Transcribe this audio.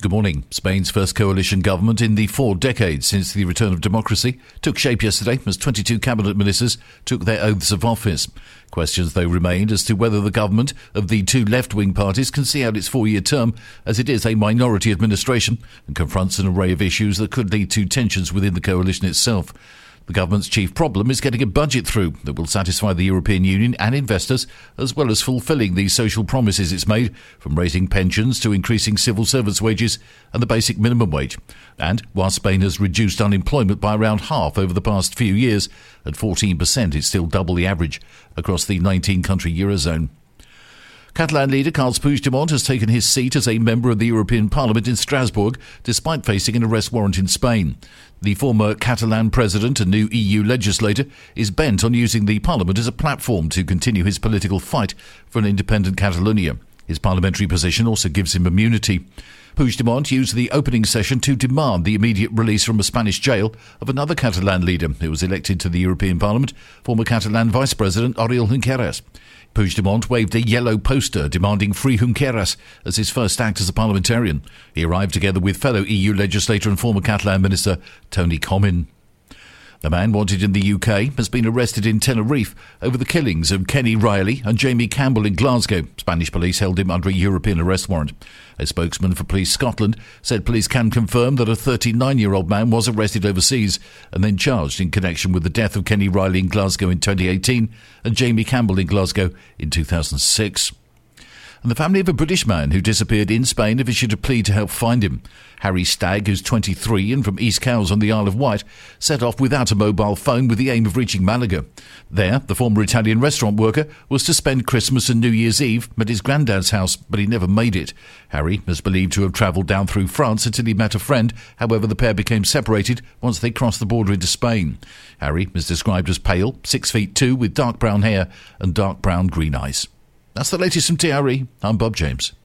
Good morning. Spain's first coalition government in the 4 decades since the return of democracy took shape yesterday as 22 cabinet ministers took their oaths of office. Questions, though, remained as to whether the government of the two left-wing parties can see out its 4-year term, as it is a minority administration and confronts an array of issues that could lead to tensions within the coalition itself. The government's chief problem is getting a budget through that will satisfy the European Union and investors, as well as fulfilling the social promises it's made, from raising pensions to increasing civil servants' wages and the basic minimum wage. And while Spain has reduced unemployment by around half over the past few years, at 14%, it's still double the average across the 19-country Eurozone. Catalan leader Carles Puigdemont has taken his seat as a member of the European Parliament in Strasbourg, despite facing an arrest warrant in Spain. The former Catalan president and new EU legislator is bent on using the Parliament as a platform to continue his political fight for an independent Catalonia. His parliamentary position also gives him immunity. Puigdemont used the opening session to demand the immediate release from a Spanish jail of another Catalan leader who was elected to the European Parliament, former Catalan Vice President Oriol Junqueras. Puigdemont waved a yellow poster demanding free Junqueras as his first act as a parliamentarian. He arrived together with fellow EU legislator and former Catalan minister Toni Comín. The man wanted in the UK has been arrested in Tenerife over the killings of Kenny Riley and Jamie Campbell in Glasgow. Spanish police held him under a European arrest warrant. A spokesman for Police Scotland said police can confirm that a 39-year-old man was arrested overseas and then charged in connection with the death of Kenny Riley in Glasgow in 2018 and Jamie Campbell in Glasgow in 2006. And the family of a British man who disappeared in Spain have issued a plea to help find him. Harry Stagg, who's 23 and from East Cowes on the Isle of Wight, set off without a mobile phone with the aim of reaching Malaga. There, the former Italian restaurant worker was to spend Christmas and New Year's Eve at his granddad's house, but he never made it. Harry is believed to have travelled down through France until he met a friend. However, the pair became separated once they crossed the border into Spain. Harry is described as pale, 6'2", with dark brown hair and dark brown green eyes. That's the latest from TRE. I'm Bob James.